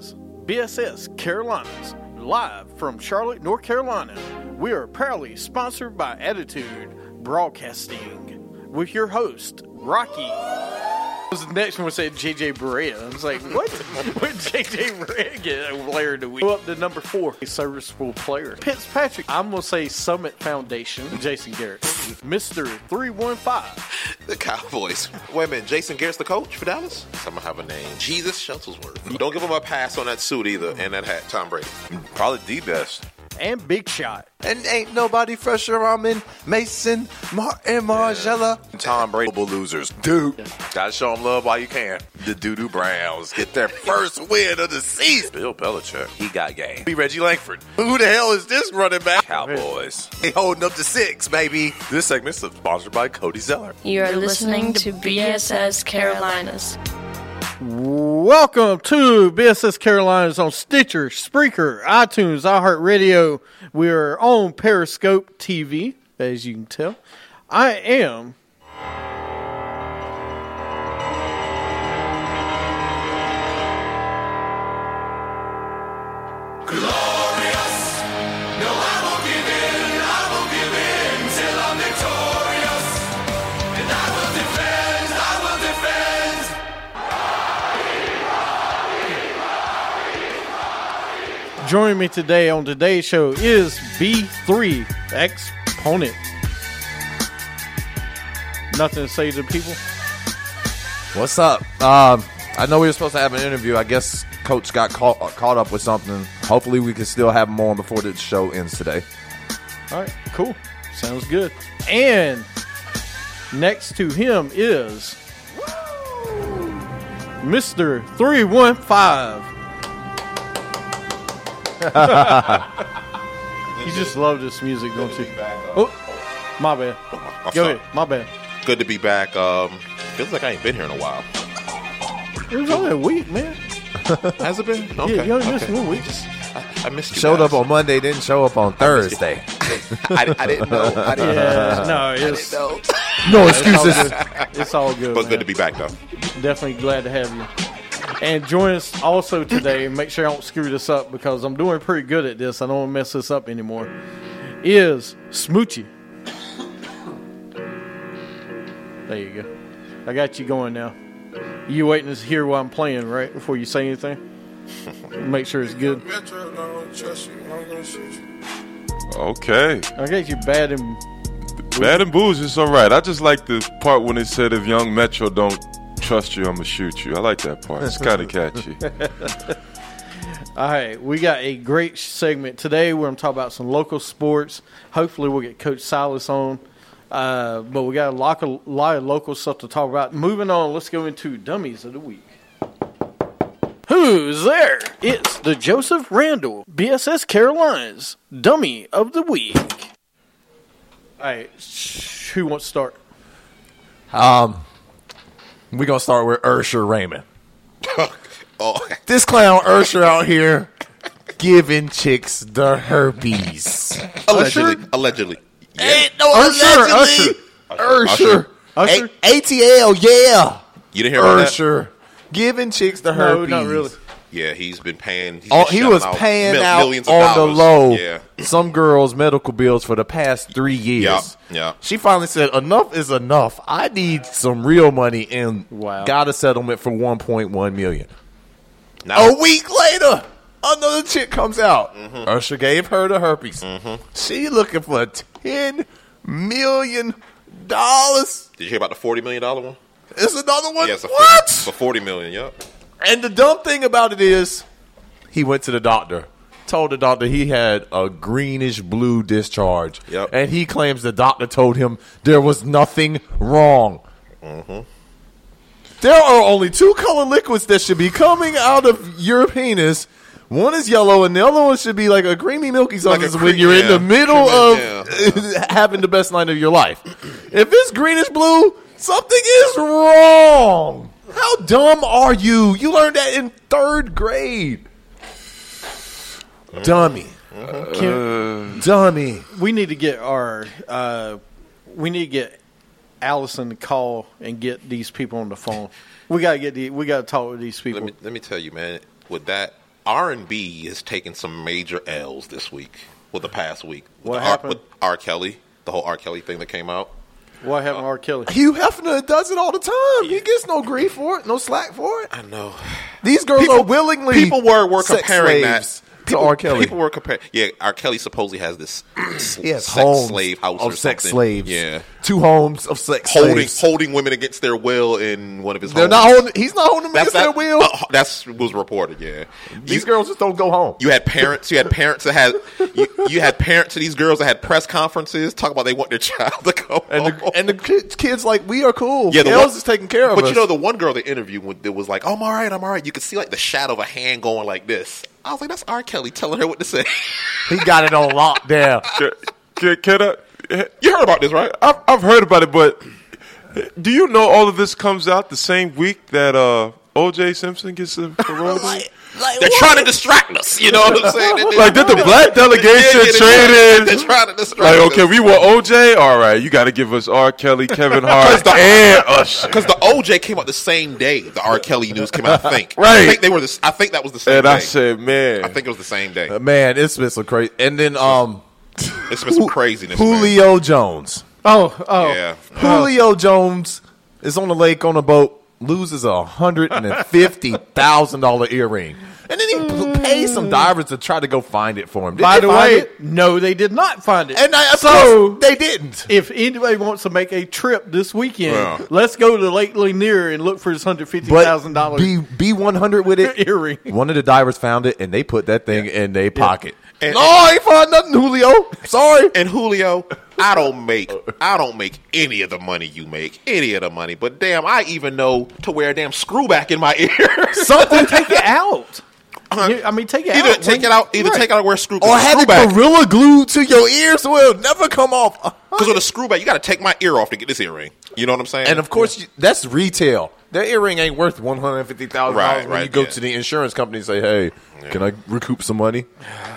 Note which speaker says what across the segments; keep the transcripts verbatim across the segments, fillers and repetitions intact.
Speaker 1: is B S S Carolinas, live from Charlotte, North Carolina. We are proudly sponsored by Attitude Broadcasting with your host, Rocky. The next one said J J Barea. I was like, what? What did J J Barea get a player to week? Go up to number four, a serviceable player. Fitzpatrick. I'm going to say Summit Foundation, Jason Garrett. Mister three one five.
Speaker 2: The Cowboys. Wait a minute, Jason Garrett's the coach for Dallas? Someone have a name. Jesus Shuttlesworth. Don't give him a pass on that suit either and that hat, Tom Brady.
Speaker 3: Probably the best.
Speaker 1: And Big Shot.
Speaker 3: And ain't nobody fresher. I'm in Mason, Martin, Margella. Yeah. Tom Brady, losers. Dude, gotta show them love while you can. The Doo-Doo Browns get their first win of the season. Bill Belichick, he got game. Be Reggie Langford. Who the hell is this running back? Cowboys. They holding up to six, baby. This segment's sponsored by Cody Zeller.
Speaker 4: You are listening to B S S Carolinas.
Speaker 1: Welcome to B S S Carolinas on Stitcher, Spreaker, iTunes, iHeartRadio. We are on Periscope T V, as you can tell. I am
Speaker 5: glorious. No, I won't give in. I won't give in till I'm victorious. And I will defend. I will defend.
Speaker 1: Joining me today on today's show is B three Exponent. Nothing to say to the people?
Speaker 3: What's up? Um, I know we were supposed to have an interview. I guess Coach got caught, caught up with something. Hopefully we can still have him on before the show ends today.
Speaker 1: All right, cool. Sounds good. And next to him is Mister three one five. You just love this music, don't you? Oh, my bad. Go ahead. My bad.
Speaker 2: Good to be back. Um, feels like I ain't been here in a while.
Speaker 1: It was only a week, man.
Speaker 2: Has it been? Okay.
Speaker 1: Yeah, you only missed
Speaker 2: okay.
Speaker 1: one week.
Speaker 2: I, I missed you
Speaker 3: Showed
Speaker 2: guys.
Speaker 3: up on Monday, didn't show up on Thursday.
Speaker 2: I, I didn't know. I didn't
Speaker 1: Yeah,
Speaker 2: know.
Speaker 1: no, it's,
Speaker 2: know.
Speaker 3: No
Speaker 1: it's all
Speaker 3: excuses.
Speaker 1: good. It's all good.
Speaker 2: But
Speaker 1: man.
Speaker 2: good to be back, though.
Speaker 1: Definitely glad to have you. And join us also today, make sure I don't screw this up because I'm doing pretty good at this. I don't want to mess this up anymore. Is Smoochie. There you go. I got you going now. You waiting to hear what I'm playing, right, before you say anything? Make sure it's good.
Speaker 6: Okay.
Speaker 1: I got you bad and...
Speaker 6: Bad and bougie is all right. I just like the part when it said, if young Metro don't trust you, I'm going to shoot you. I like that part. It's kind of catchy.
Speaker 1: All right, we got a great segment today. We're going to talk about some local sports. Hopefully we'll get Coach Silas on. Uh, but we got a lot, of, a lot of local stuff to talk about. Moving on, let's go into Dummies of the Week. Who's there? It's the Joseph Randall, B S S Carolinas Dummy of the Week. All right, who wants to start?
Speaker 3: Um, we're going to start with Ursher Raymond.
Speaker 2: Oh.
Speaker 3: This clown Ursher out here giving chicks the herpes.
Speaker 2: Allegedly.
Speaker 1: Usher?
Speaker 2: Allegedly. Yeah.
Speaker 3: Ain't no
Speaker 1: Ursher,
Speaker 3: allegedly. Ursher.
Speaker 1: Usher?
Speaker 3: A- ATL, yeah.
Speaker 2: You didn't hear about that?
Speaker 3: Ursher giving chicks the
Speaker 1: No,
Speaker 3: herpes.
Speaker 1: not really.
Speaker 2: Yeah, he's been paying. He's
Speaker 3: Oh,
Speaker 2: been
Speaker 3: he
Speaker 2: shelling
Speaker 3: was
Speaker 2: out
Speaker 3: paying
Speaker 2: mil-
Speaker 3: out
Speaker 2: millions of
Speaker 3: on the
Speaker 2: dollars.
Speaker 3: low
Speaker 2: Yeah.
Speaker 3: some girls' medical bills for the past three years.
Speaker 2: Yeah, yeah.
Speaker 3: She finally said, enough is enough. I need some real money and
Speaker 1: Wow.
Speaker 3: got a settlement for one point one million dollars.
Speaker 2: Now,
Speaker 3: A week later, another chick comes out.
Speaker 2: Mm-hmm.
Speaker 3: Usher gave her the herpes. Mm-hmm. She looking for ten million dollars.
Speaker 2: Did you hear about the forty million dollars one?
Speaker 3: It's another one.
Speaker 2: Yes, yeah,
Speaker 3: what?
Speaker 2: For forty million dollars, yep.
Speaker 3: And the dumb thing about it is, he went to the doctor, told the doctor he had a greenish blue discharge.
Speaker 2: Yep.
Speaker 3: And he claims the doctor told him there was nothing wrong.
Speaker 2: Mm-hmm.
Speaker 3: There are only two color liquids that should be coming out of your penis. One is yellow, and the other one should be like a creamy, milky substance
Speaker 2: Like a
Speaker 3: when
Speaker 2: cre-
Speaker 3: you're in
Speaker 2: yeah,
Speaker 3: the middle
Speaker 2: creamy,
Speaker 3: of having the best night of your life. If it's greenish blue, something is wrong. How dumb are you? You learned that in third grade. Dummy.
Speaker 1: Can,
Speaker 3: Dummy.
Speaker 1: we need to get our uh, we need to get Allison to call and get these people on the phone. We gotta get the we gotta talk with these people.
Speaker 2: Let me let me tell you, man. With that, R and B is taking some major L's this week. Well, the past week. With
Speaker 1: What
Speaker 2: the
Speaker 1: happened?
Speaker 2: R, with R. Kelly, the whole R. Kelly thing that came out.
Speaker 1: What happened to R. Kelly?
Speaker 3: Hugh Hefner does it all the time. He gets no grief for it, no slack for it.
Speaker 2: I know.
Speaker 3: These girls
Speaker 2: People-
Speaker 3: are willingly
Speaker 2: people were- were
Speaker 3: sex
Speaker 2: comparing that
Speaker 3: slaves to R. Kelly.
Speaker 2: People were comparing. Yeah, R. Kelly supposedly has this
Speaker 3: He has
Speaker 2: sex
Speaker 3: homes
Speaker 2: slave house
Speaker 3: of
Speaker 2: or
Speaker 3: sex
Speaker 2: something.
Speaker 3: slaves.
Speaker 2: Yeah,
Speaker 3: Two homes of sex
Speaker 2: holding
Speaker 3: slaves.
Speaker 2: holding women against their will in one of his.
Speaker 3: They're
Speaker 2: homes.
Speaker 3: not holding. He's not holding them
Speaker 2: That's
Speaker 3: against their
Speaker 2: that,
Speaker 3: will.
Speaker 2: uh, that's was reported. Yeah,
Speaker 3: These
Speaker 2: you,
Speaker 3: girls just don't go home.
Speaker 2: you had parents. You had parents that had. You, you had parents of these girls that had press conferences talk about they want their child to go
Speaker 3: And
Speaker 2: home.
Speaker 3: the, and the kids, kids like, we are cool.
Speaker 2: Yeah, the
Speaker 3: Els
Speaker 2: one-
Speaker 3: is taking care of
Speaker 2: But
Speaker 3: us.
Speaker 2: you know, the one girl they interviewed when it was like, "Oh, I'm all right, I'm all right." You could see like the shadow of a hand going like this. I was like, "That's R. Kelly telling her what to say."
Speaker 3: he got it on lockdown.
Speaker 6: Can, can, can I,
Speaker 2: You heard about this, right?
Speaker 6: I've, I've heard about it, but do you know all of this comes out the same week that uh, O J Simpson gets a parole?
Speaker 3: like, like
Speaker 2: They're
Speaker 3: what?
Speaker 2: trying to distract us. You know what I'm saying? They- they-
Speaker 6: Like, did the black delegation
Speaker 2: Yeah, yeah, they're
Speaker 6: trade
Speaker 2: They're
Speaker 6: in?
Speaker 2: trying to distract
Speaker 6: Like,
Speaker 2: us.
Speaker 6: okay, we want O J? All right, you got to give us R. Kelly, Kevin Hart, and Usher.
Speaker 2: Because the O J came out the same day the R. Kelly news came out. I think.
Speaker 6: Right.
Speaker 2: I think they were. The, I think that was the same
Speaker 6: And
Speaker 2: day.
Speaker 6: I said, man.
Speaker 2: I think it was the same day.
Speaker 3: Uh, Man, it's been some crazy. And then um,
Speaker 2: It's been some craziness. man.
Speaker 3: Julio Jones.
Speaker 1: Oh, oh.
Speaker 2: Yeah.
Speaker 3: Julio Jones is on the lake on a boat, loses a hundred and fifty thousand dollar earring, and then he p- pays some divers to try to go find it for him. Did
Speaker 1: By
Speaker 3: they
Speaker 1: the
Speaker 3: find
Speaker 1: way,
Speaker 3: it?
Speaker 1: no, they did not find it.
Speaker 3: and I, of
Speaker 1: so
Speaker 3: course, they didn't.
Speaker 1: if anybody wants to make a trip this weekend,
Speaker 2: Yeah.
Speaker 1: let's go to Lake Lanier and look for his hundred fifty
Speaker 3: But
Speaker 1: thousand dollars
Speaker 3: be be one hundred with it.
Speaker 1: earring.
Speaker 3: One of the divers found it, and they put that thing in their pocket.
Speaker 2: And-
Speaker 3: no, I ain't find nothing, Julio. Sorry.
Speaker 2: And Julio, I don't make I don't make any of the money you make, any of the money. But damn, I even know to wear a damn screw back in my ear.
Speaker 1: Something, take it out. You- I mean, take it
Speaker 2: either
Speaker 1: out.
Speaker 2: take it out, either
Speaker 1: Right.
Speaker 2: take it out or wear a screw.
Speaker 3: Or have it
Speaker 2: back.
Speaker 3: gorilla glued to your ear so it'll never come off.
Speaker 2: Because with a screw back, you got to take my ear off to get this earring. You know what I'm saying?
Speaker 3: And of course, you, that's retail. That earring ain't worth one hundred fifty thousand dollars
Speaker 2: Right,
Speaker 3: when you
Speaker 2: right,
Speaker 3: go
Speaker 2: yeah.
Speaker 3: to the insurance company and say, "Hey, can I recoup some money?"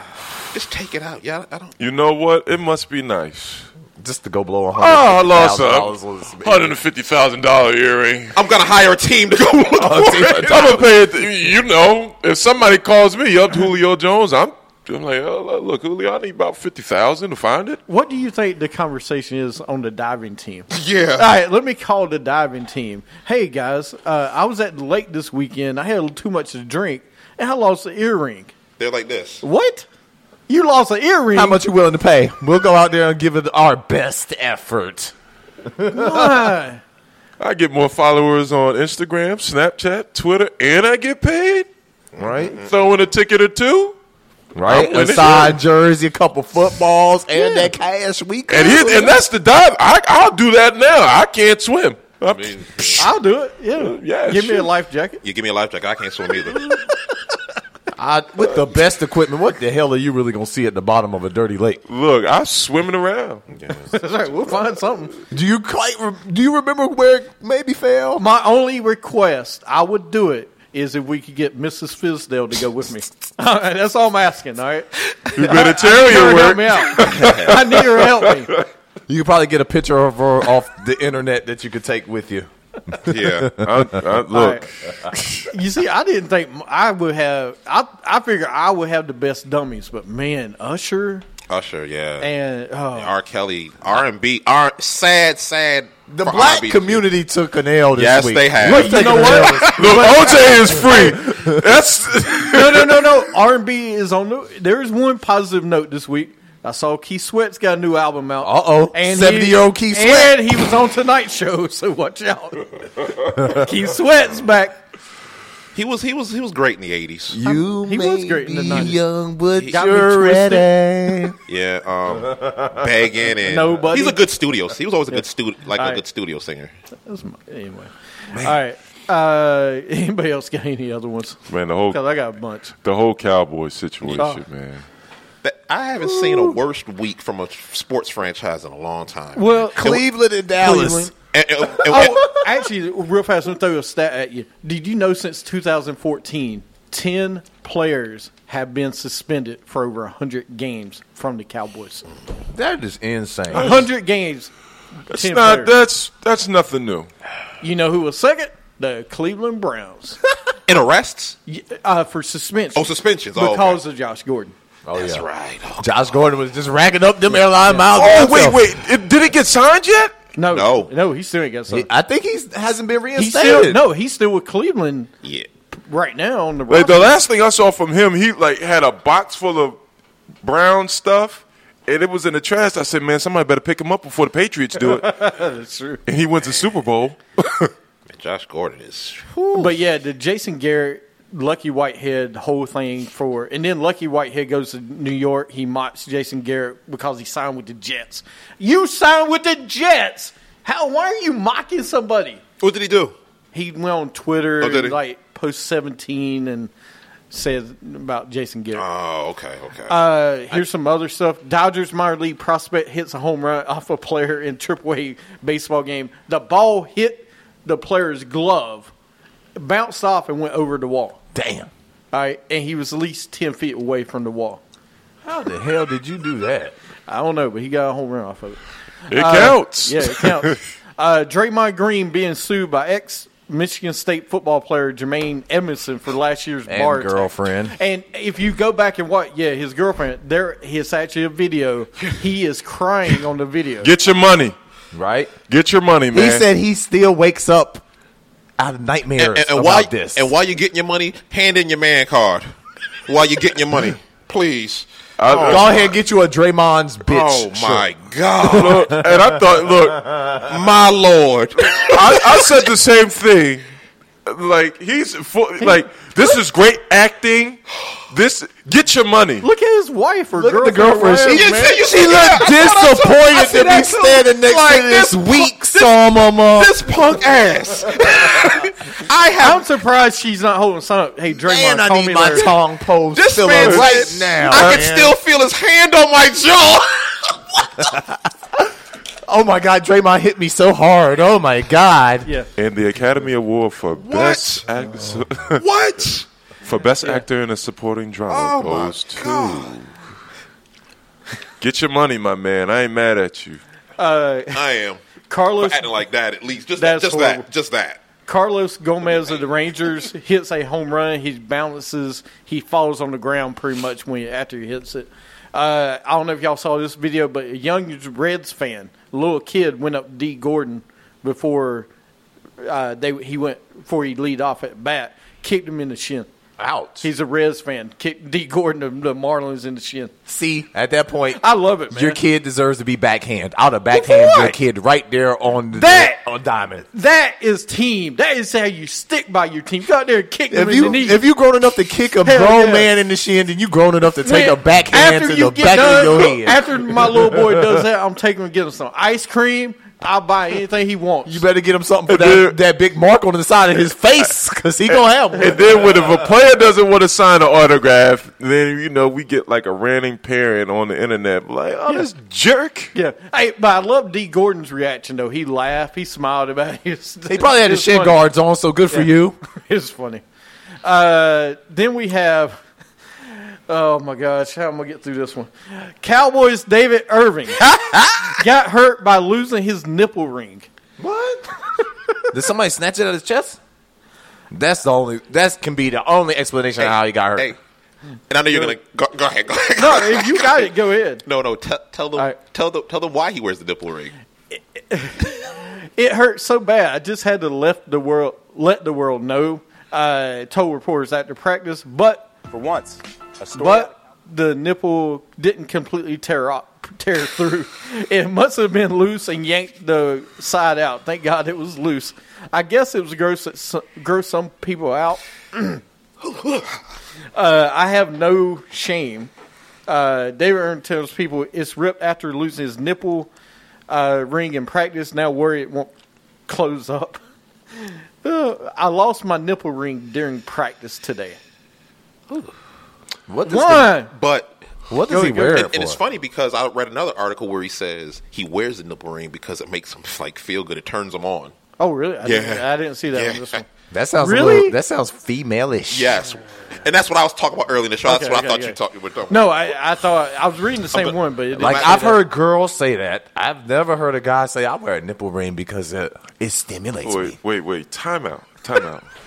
Speaker 2: just take it out. Yeah, I don't.
Speaker 6: You know what? It must be nice.
Speaker 3: Just to go blow a
Speaker 6: Oh, I lost
Speaker 3: dollars
Speaker 6: a one hundred fifty thousand dollars earring.
Speaker 2: I'm gonna hire a team to go look for it.
Speaker 6: I'm gonna pay it. You know, if somebody calls me up, Julio Jones, I'm, I'm like, oh, look, Julio, I need about fifty thousand to find it.
Speaker 1: What do you think the conversation is on the diving team?
Speaker 2: Yeah.
Speaker 1: All right, let me call the diving team. Hey, guys, uh, I was at the lake this weekend. I had a little too much to drink, and I lost an earring.
Speaker 2: They're like this.
Speaker 1: What? You lost an earring?
Speaker 3: How much you willing to pay? We'll go out there and give it our best effort.
Speaker 1: Why?
Speaker 6: I get more followers on Instagram, Snapchat, Twitter, and I get paid.
Speaker 3: Right?
Speaker 6: Throw in a ticket or two.
Speaker 3: Right?
Speaker 6: I'm
Speaker 3: A
Speaker 6: winning.
Speaker 3: side jersey, a couple footballs, and that cash we got.
Speaker 6: And, he, and that's the dive. I, I'll do that now. I can't swim. I
Speaker 2: mean,
Speaker 1: I'll do it. Yeah.
Speaker 6: Yeah,
Speaker 1: Give me
Speaker 6: sure.
Speaker 1: a life jacket.
Speaker 2: You give me a life jacket, I can't swim either.
Speaker 3: I, with the best equipment, what the hell are you really going to see at the bottom of a dirty lake?
Speaker 6: Look, I'm swimming around.
Speaker 1: That's right. We'll find something.
Speaker 3: Do you quite re- do you remember where it maybe fell?
Speaker 1: My only request, I would do it, is if we could get Missus Fisdale to go with me. All right, that's all I'm asking, all right?
Speaker 6: You better
Speaker 1: I
Speaker 6: tell
Speaker 1: need her
Speaker 6: your
Speaker 1: to help
Speaker 6: work.
Speaker 1: me out. I need her to help me.
Speaker 3: You could probably get a picture of her off the internet that you could take with you.
Speaker 2: Yeah.
Speaker 6: I, I, look,
Speaker 1: You see, I didn't think I would have. I I figured I would have the best dummies, but man, Usher
Speaker 2: Usher, yeah.
Speaker 1: and oh,
Speaker 2: R. Kelly, R and B, R sad, sad.
Speaker 3: The
Speaker 2: for
Speaker 3: black
Speaker 2: R and B.
Speaker 3: community took an L this
Speaker 2: Yes,
Speaker 3: week.
Speaker 2: they have.
Speaker 3: We're
Speaker 2: You
Speaker 3: taking
Speaker 1: know
Speaker 3: an
Speaker 1: what?
Speaker 3: L this-
Speaker 6: look, O J is free. That's
Speaker 1: no, no, no, no. R and B is on. The, there is one positive note this week. I saw Keith Sweat's got a new album out.
Speaker 3: Uh-oh. seventy-year-old Keith Sweat.
Speaker 1: And he was on Tonight Show, so watch out. Keith Sweat's back.
Speaker 2: He was he was he was great in the eighties.
Speaker 3: You
Speaker 1: He
Speaker 3: may
Speaker 1: was great in the
Speaker 3: be
Speaker 1: nineties.
Speaker 3: young, but
Speaker 1: Got me
Speaker 3: you're
Speaker 1: twisted.
Speaker 3: ready.
Speaker 2: Yeah, um, begging and
Speaker 1: Nobody.
Speaker 2: he's a good studio. He was always a good studio, like
Speaker 1: All
Speaker 2: a
Speaker 1: right.
Speaker 2: good studio singer.
Speaker 1: That's my, anyway. All right. Uh, anybody else got any other ones?
Speaker 6: man. The whole
Speaker 1: Because I got a bunch.
Speaker 6: the whole Cowboys situation,
Speaker 1: Oh.
Speaker 6: man.
Speaker 2: That- I haven't seen a worse week from a sports franchise in a long time.
Speaker 1: Well,
Speaker 3: Cleveland and Dallas.
Speaker 1: Cleveland.
Speaker 2: And- and- and-
Speaker 1: Oh, actually, real fast, let me throw a stat at you. Did you know since two thousand fourteen, ten players have been suspended for over one hundred games from the Cowboys?
Speaker 3: That is insane.
Speaker 1: one hundred games.
Speaker 6: That's
Speaker 1: ten
Speaker 6: not.
Speaker 1: players.
Speaker 6: That's that's nothing new.
Speaker 1: You know who was second? The Cleveland Browns.
Speaker 2: And arrests?
Speaker 1: uh, for suspension.
Speaker 2: Oh, suspensions. Oh,
Speaker 1: because
Speaker 2: okay.
Speaker 1: of Josh Gordon.
Speaker 3: Oh,
Speaker 2: That's
Speaker 3: yeah.
Speaker 2: right. Oh,
Speaker 7: Josh Gordon was just racking up them airline miles.
Speaker 6: Oh, wait, wait. It, did it get signed yet?
Speaker 1: No,
Speaker 2: No.
Speaker 1: no, he still ain't got
Speaker 7: He-
Speaker 1: something.
Speaker 7: I think he hasn't been
Speaker 1: He's
Speaker 7: reinstated.
Speaker 1: still no, he's still with Cleveland
Speaker 2: yeah.
Speaker 1: right now on the
Speaker 6: Like, the
Speaker 1: roster.
Speaker 6: last thing I saw from him, he like had a box full of brown stuff, and it was in the trash. I said, man, somebody better pick him up before the Patriots do it.
Speaker 1: That's true.
Speaker 6: And he went to Super Bowl.
Speaker 2: Man, Josh Gordon is.
Speaker 1: But yeah, the Jason Garrett, Lucky Whitehead whole thing for, and then Lucky Whitehead goes to New York. He mocks Jason Garrett because he signed with the Jets. You signed with the Jets. How? Why are you mocking somebody?
Speaker 2: What did he do?
Speaker 1: He went on Twitter,
Speaker 2: Oh, did he?
Speaker 1: like post seventeen, and said about Jason Garrett.
Speaker 2: Oh, okay, okay.
Speaker 1: Uh, here's some other stuff. Dodgers minor league prospect hits a home run off a player in triple A baseball game. The ball hit the player's glove, bounced off, and went over the wall.
Speaker 7: Damn.
Speaker 1: All right, and he was at least ten feet away from the wall.
Speaker 7: How the hell did you do that?
Speaker 1: I don't know, but he got a home run off of it.
Speaker 6: It counts.
Speaker 1: Yeah, it counts. uh, Draymond Green being sued by ex Michigan State football player Jermaine Edmondson for last year's
Speaker 7: And
Speaker 1: bar attack.
Speaker 7: girlfriend.
Speaker 1: And if you go back and watch, yeah, his girlfriend. There, it's actually a video. He is crying on the video.
Speaker 6: Get your money.
Speaker 7: Right?
Speaker 6: Get your money, man.
Speaker 7: He said he still wakes up out of nightmares
Speaker 2: and, and, and
Speaker 7: about
Speaker 2: while,
Speaker 7: this.
Speaker 2: And while you're getting your money, hand in your man card. While you're getting your money, please.
Speaker 6: I,
Speaker 7: Go ahead and get you a Draymond's bitch.
Speaker 2: Oh my
Speaker 7: shirt.
Speaker 2: God,
Speaker 6: look, and I thought, look,
Speaker 2: my Lord!
Speaker 6: I, I said the same thing. Like he's full, like this is great acting. This get your money.
Speaker 1: Look at his wife or
Speaker 7: Look at the
Speaker 1: girlfriend.
Speaker 7: girlfriend. She,
Speaker 1: whatever,
Speaker 2: You
Speaker 1: man.
Speaker 2: see- you
Speaker 7: she
Speaker 2: see- yeah,
Speaker 7: looked
Speaker 2: that's what I saw. I
Speaker 7: disappointed
Speaker 2: see
Speaker 7: to be
Speaker 2: that too.
Speaker 7: standing next
Speaker 2: Like,
Speaker 7: to this,
Speaker 2: this
Speaker 7: weak
Speaker 2: pu-
Speaker 7: saw mama.
Speaker 2: This punk ass. I have
Speaker 1: I'm surprised she's not holding something up. Hey, Draymond,
Speaker 7: Man, I
Speaker 1: call
Speaker 7: need
Speaker 1: me
Speaker 7: my
Speaker 1: later.
Speaker 7: tongue post
Speaker 2: This
Speaker 7: filler
Speaker 2: man
Speaker 7: right
Speaker 2: said-
Speaker 7: now.
Speaker 2: I can
Speaker 7: man.
Speaker 2: still feel his hand on my jaw.
Speaker 7: Oh my God, Draymond hit me so hard. Oh my God.
Speaker 1: Yeah.
Speaker 6: And the Academy Award for best actor
Speaker 2: What?
Speaker 6: for best actor in a supporting drama
Speaker 2: Oh, my
Speaker 6: goes to. Get your money, my man. I ain't mad at you.
Speaker 1: Uh,
Speaker 2: I am.
Speaker 1: Carlos
Speaker 2: For acting like that, at least just that,
Speaker 1: That's
Speaker 2: just
Speaker 1: horrible.
Speaker 2: that, just that.
Speaker 1: Carlos Gomez of the Rangers hits a home run. He bounces. He falls on the ground pretty much when after he hits it. Uh, I don't know if y'all saw this video, but a young Reds fan, a little kid, went up to D. Gordon before uh, they he went before he lead off at bat, kicked him in the shin.
Speaker 7: Ouch.
Speaker 1: He's a Reds fan. Kicked D. Gordon of the Marlins in the shin.
Speaker 7: See, at that point,
Speaker 1: I love it, man.
Speaker 7: your kid deserves to be backhand. I would have backhand your
Speaker 1: what?
Speaker 7: kid right there on the
Speaker 1: That-
Speaker 7: on diamond.
Speaker 1: That is team. That is how you stick by your team. Go out there and kick them
Speaker 7: If
Speaker 1: in the
Speaker 7: you
Speaker 1: knee.
Speaker 7: if you grown enough to kick a
Speaker 1: Hell
Speaker 7: grown
Speaker 1: yeah.
Speaker 7: man in the shin, then you grown enough to take
Speaker 1: When-
Speaker 7: a backhand
Speaker 1: after
Speaker 7: to
Speaker 1: you
Speaker 7: the
Speaker 1: get
Speaker 7: back
Speaker 1: done,
Speaker 7: of your head.
Speaker 1: After my little boy does that, I'm taking him and getting him some ice cream. I'll buy anything he wants.
Speaker 7: You better get him something for
Speaker 6: And then-
Speaker 7: that, that big mark on the side of his face, because he gonna have one.
Speaker 6: And then when if a player doesn't want to sign an autograph, then you know we get like a ranting parent on the internet like, oh, this jerk.
Speaker 1: Yeah. Hey, but I love D. Gordon's reaction though. He laughed. He smiled about it.
Speaker 7: He probably had his shin guards on, so good for you.
Speaker 1: It's funny. Uh, then we have. Oh my gosh, how am I gonna get through this one? Cowboys David Irving got hurt by losing his nipple ring.
Speaker 7: What? Did somebody snatch it out of his chest? That's the only. That can be the only explanation of how he got hurt.
Speaker 2: Hey, and I know you're gonna go, go ahead. Go ahead.
Speaker 1: No, if you got it, go ahead.
Speaker 2: no, no. Tell tell them
Speaker 1: All right.
Speaker 2: tell them tell them why he wears the nipple ring.
Speaker 1: It hurt so bad. I just had to let the world let the world know. Uh, told reporters after practice, but
Speaker 8: For once, a story.
Speaker 1: but the nipple didn't completely tear off, tear through. It must have been loose and yanked the side out. Thank God it was loose. I guess it was gross gross some people out. uh, I have no shame. Uh, David Irving tells people it's ripped after losing his nipple uh, ring in practice. Now worry it won't close up. Uh, I lost my nipple ring during practice today.
Speaker 7: What does
Speaker 1: Why?
Speaker 2: But
Speaker 7: the, what does
Speaker 1: Go
Speaker 7: he
Speaker 1: ahead, go
Speaker 7: wear
Speaker 1: ahead.
Speaker 7: it
Speaker 2: and,
Speaker 7: for?
Speaker 2: and it's funny because I read another article where he says he wears the nipple ring because it makes him like feel good. It turns him on.
Speaker 1: Oh, really? I,
Speaker 2: Yeah.
Speaker 1: didn't, I didn't see that
Speaker 2: Yeah.
Speaker 1: on this one.
Speaker 7: That sounds
Speaker 1: Really?
Speaker 7: A little, that sounds female-ish.
Speaker 2: Yes, and that's what I was talking about earlier in the show. That's
Speaker 1: Okay,
Speaker 2: what
Speaker 1: okay,
Speaker 2: I thought
Speaker 1: okay.
Speaker 2: you talking about.
Speaker 1: No, I, I thought I was reading the same
Speaker 2: but-
Speaker 1: one, but it didn't
Speaker 7: Like
Speaker 1: say
Speaker 7: I've
Speaker 1: that.
Speaker 7: heard girls say that. I've never heard a guy say I wear a nipple ring because it, it stimulates me.
Speaker 6: Wait, wait, wait. Time out. Time out.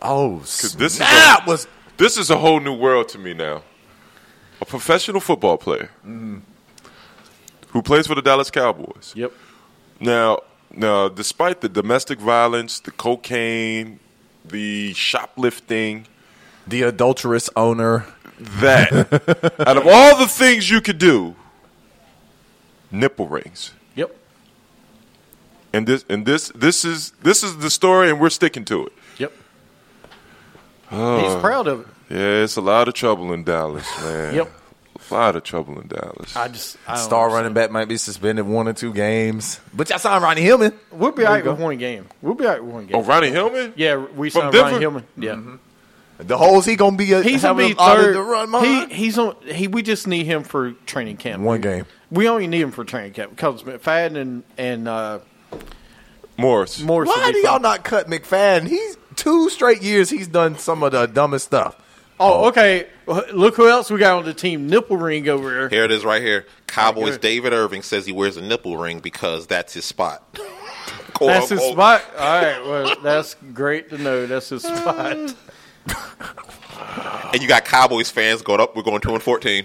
Speaker 7: Oh,
Speaker 6: this is
Speaker 7: snap
Speaker 6: a-
Speaker 7: was
Speaker 6: This is a whole new world to me now. A professional football player who plays for the Dallas Cowboys.
Speaker 1: Yep.
Speaker 6: Now, now, despite the domestic violence, the cocaine, the shoplifting,
Speaker 7: the adulterous owner.
Speaker 6: that out of all the things you could do, nipple rings.
Speaker 1: Yep.
Speaker 6: And this and this this is this is the story, and we're sticking to it.
Speaker 1: Yep. He's proud of it.
Speaker 6: Yeah, it's a lot of trouble in Dallas, man.
Speaker 1: Yep.
Speaker 6: A lot of trouble in Dallas.
Speaker 1: I just I don't
Speaker 7: Star
Speaker 1: understand.
Speaker 7: running back might be suspended one or two games. But y'all signed Ronnie Hillman.
Speaker 1: We'll be all right with one game. We'll be all right with one game.
Speaker 6: Oh, Ronnie Hillman?
Speaker 1: Yeah, we
Speaker 6: From
Speaker 1: signed
Speaker 6: Denver?
Speaker 1: Ronnie Hillman. Yeah.
Speaker 7: The hole's he gonna be a
Speaker 1: He's
Speaker 7: have
Speaker 1: gonna be
Speaker 7: him out of
Speaker 1: third.
Speaker 7: the run
Speaker 1: he,
Speaker 7: behind?
Speaker 1: he's on. He. We just need him for training camp.
Speaker 7: One game.
Speaker 1: We only need him for training camp because McFadden and and uh,
Speaker 6: Morris.
Speaker 1: Morris. will
Speaker 7: Why
Speaker 1: be
Speaker 7: do y'all
Speaker 1: fine.
Speaker 7: not cut McFadden? He's two straight years he's done some of the dumbest stuff.
Speaker 1: Oh, okay. Well, look who else we got on the team. Nipple ring over here.
Speaker 2: Here it is right here. Cowboys
Speaker 1: good.
Speaker 2: David Irving says he wears a nipple ring because that's his spot. Quote,
Speaker 1: That's his
Speaker 2: unquote.
Speaker 1: spot. All right. Well, that's great to know. That's his spot.
Speaker 2: And you got Cowboys fans going up. We're going two and fourteen.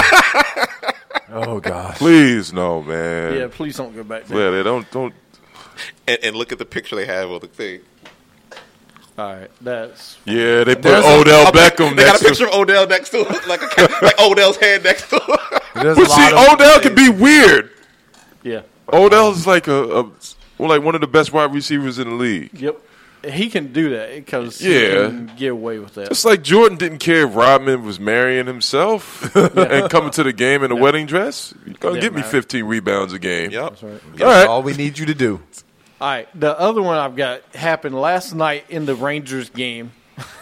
Speaker 7: Oh God.
Speaker 6: Please, no, man.
Speaker 1: Yeah. Please don't go back there.
Speaker 6: Yeah, they don't don't.
Speaker 2: and, and look at the picture they have of the thing.
Speaker 1: All right. That's
Speaker 6: Yeah, they put
Speaker 7: There's a-
Speaker 6: Odell
Speaker 2: Oh,
Speaker 6: Beckham
Speaker 2: They got
Speaker 6: next
Speaker 2: a picture
Speaker 6: to.
Speaker 2: of Odell next to it, like a, like Odell's head next to it.
Speaker 7: There's
Speaker 6: But
Speaker 7: a
Speaker 6: see,
Speaker 7: lot of-
Speaker 6: Odell can be weird.
Speaker 1: yeah.
Speaker 6: Odell's like a, a well, like one of the best wide receivers in the league.
Speaker 1: Yep. He can do that because
Speaker 6: Yeah.
Speaker 1: he can get away with that.
Speaker 6: It's like Jordan didn't care if Rodman was marrying himself and coming to the game in a wedding dress. You're gonna
Speaker 1: Yeah,
Speaker 6: give me
Speaker 1: man.
Speaker 6: fifteen rebounds a game.
Speaker 2: Yep.
Speaker 1: That's right.
Speaker 6: All right.
Speaker 7: all we need you to do.
Speaker 1: All right, the other one I've got happened last night in the Rangers game.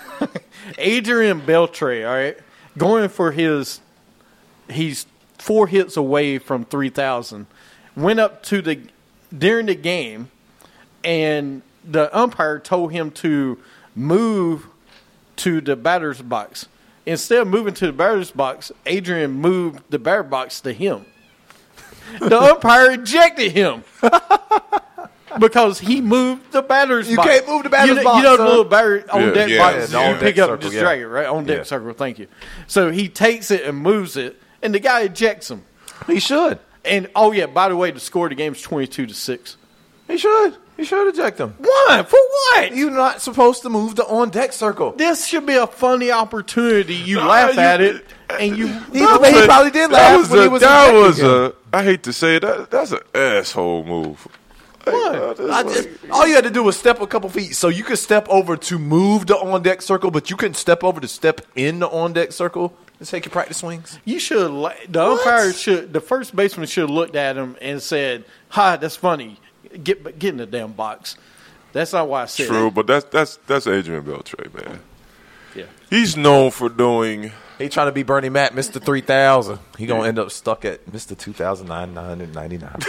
Speaker 1: Adrian Beltre, all right, going for his, he's four hits away from three thousand. Went up to the during the game, and the umpire told him to move to the batter's box. Instead of moving to the batter's box, Adrian moved the batter box to him. The umpire ejected him. Because he moved the batter's
Speaker 7: You
Speaker 1: box.
Speaker 7: can't move the batter's
Speaker 1: you know,
Speaker 7: box,
Speaker 1: You know the
Speaker 7: son.
Speaker 1: little batter on
Speaker 6: Yeah.
Speaker 1: deck
Speaker 6: Yeah,
Speaker 1: box
Speaker 6: the
Speaker 1: you
Speaker 6: on
Speaker 1: pick
Speaker 7: deck
Speaker 1: up and
Speaker 7: circle,
Speaker 1: just
Speaker 7: yeah.
Speaker 1: drag it, right? On deck
Speaker 7: Yeah.
Speaker 1: circle, thank you. So he takes it and moves it, and the guy ejects him.
Speaker 7: He should.
Speaker 1: And, oh, yeah, by the way, the score of the game is twenty-two to six.
Speaker 7: He should. He should eject him.
Speaker 1: Why? For what?
Speaker 7: You're not supposed to move the on deck circle.
Speaker 1: This should be a funny opportunity. You
Speaker 6: Nah,
Speaker 1: laugh
Speaker 6: you-
Speaker 1: at it, and you.
Speaker 7: He, but he probably did
Speaker 6: That
Speaker 7: laugh
Speaker 6: was
Speaker 7: when
Speaker 6: a,
Speaker 7: he was
Speaker 6: that
Speaker 7: ejecting
Speaker 6: was
Speaker 7: him.
Speaker 6: a. I hate to say it, that that's an asshole move.
Speaker 1: What?
Speaker 7: I just, all you had to do was step a couple feet, so you could step over to move the on deck circle, but you couldn't step over to step in the on deck circle and take your practice swings.
Speaker 1: You should. la- The umpire should. The first baseman should have looked at him and said, "Hi, that's funny. Get get in the damn box." That's not why I said
Speaker 6: True,
Speaker 1: it.
Speaker 6: but that's that's that's Adrian Beltre, man.
Speaker 1: Yeah.
Speaker 6: He's known for doing.
Speaker 7: He trying to be Bernie Mac, Mister three thousand. He gonna end up stuck at Mister two thousand nine hundred ninety-nine.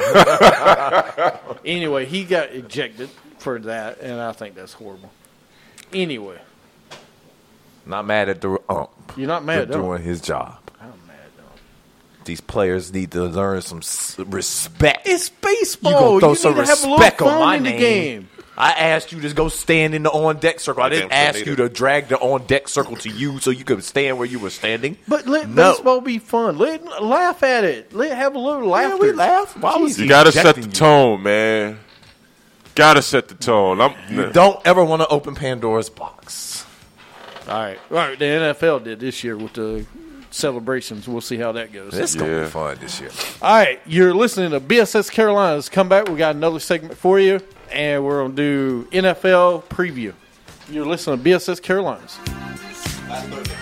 Speaker 1: Anyway, he got ejected for that, and I think that's horrible. Anyway,
Speaker 7: Not mad at the ump
Speaker 1: you're not
Speaker 7: for
Speaker 1: mad, though.
Speaker 7: doing his job.
Speaker 1: I'm mad though.
Speaker 7: These players need to learn some s- respect.
Speaker 1: It's baseball.
Speaker 7: You gonna throw
Speaker 1: you
Speaker 7: some
Speaker 1: need to have a
Speaker 7: respect
Speaker 1: little
Speaker 7: on
Speaker 1: fun
Speaker 7: my
Speaker 1: in the
Speaker 7: name.
Speaker 1: game.
Speaker 7: I asked you to go stand in the on deck circle. I
Speaker 2: Damn
Speaker 7: didn't
Speaker 2: sure
Speaker 7: ask
Speaker 2: need
Speaker 7: you
Speaker 2: it.
Speaker 7: to drag the on deck circle to you so you could stand where you were standing.
Speaker 1: But let
Speaker 7: No.
Speaker 1: baseball be fun. Let laugh at it. Let have a little laughter.
Speaker 7: Yeah, we laugh. Why was
Speaker 6: You
Speaker 7: he
Speaker 6: got to set the
Speaker 7: ejecting you?
Speaker 6: tone, man. Got to set the tone. I'm,
Speaker 7: You don't ever want to open Pandora's box.
Speaker 1: All right, all right. The N F L did this year with the celebrations. We'll see how that goes.
Speaker 7: It's gonna
Speaker 6: Yeah.
Speaker 7: be fun this year.
Speaker 1: All right, you're listening to B S S Carolinas. Come back. We got another segment for you, and we're gonna do N F L preview. You're listening to B S S Carolinas.
Speaker 2: Last thirty